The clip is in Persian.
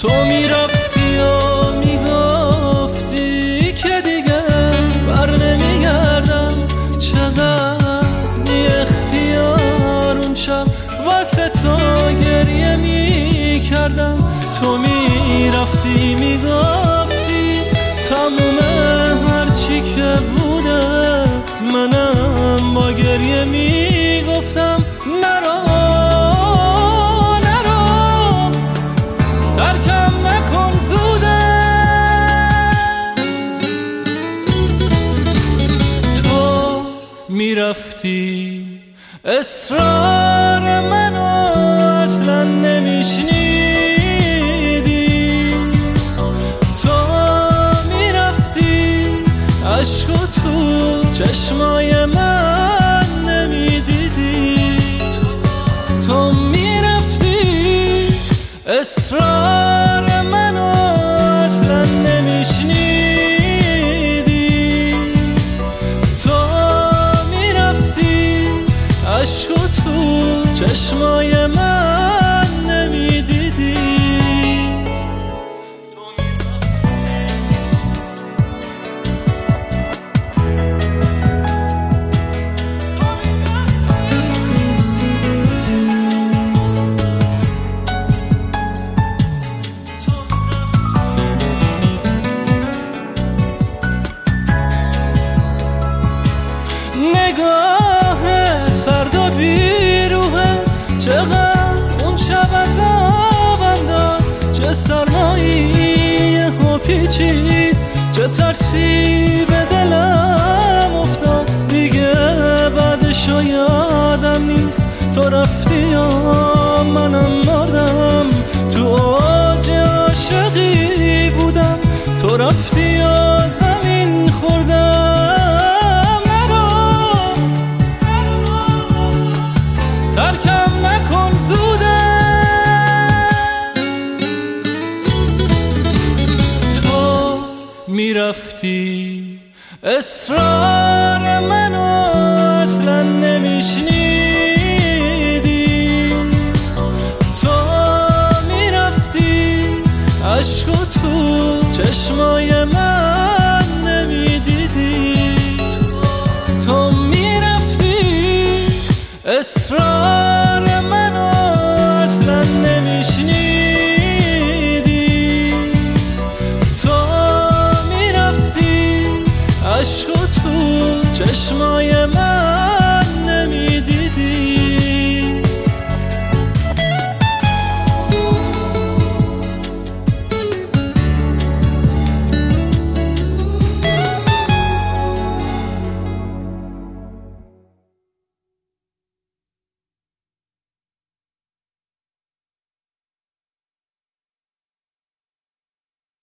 تو میرفتی و میگفتی که دیگه بر نمیگردم، چقدر بی اختیار اون شب واسه تو گریه میکردم. تو میرفتی میگفتی تموم هرچی که بوده، منم با گریه میگفتم نرو نرو، ترکم نکن زوده. تو میرفتی اصرار منو اصلا نمیشنیدی، تو میرفتی عشقو تو چشمای من نمیدیدی، تو میرفتی اصرار منو اصلا نمیشنیدی، تو میرفتی عشقو تو چشمای من نمیدیدی. نگاه سرد و بیروحت چقدر اون شب عذابم داد، چه سرمایی ها پیچید، چه ترسی به دلم افتاد. دیگه بعدشو یادم نیست، تو رفتی و منم مردم، تو اوج عاشقی بودم، تو رفتی و زمین خوردم. ترکم نکن زوده. تو میرفتی اصرار منو اصلا نمیشنیدی، تو میرفتی عشقو تو چشمای من نمیدیدی، تو میرفتی اصرار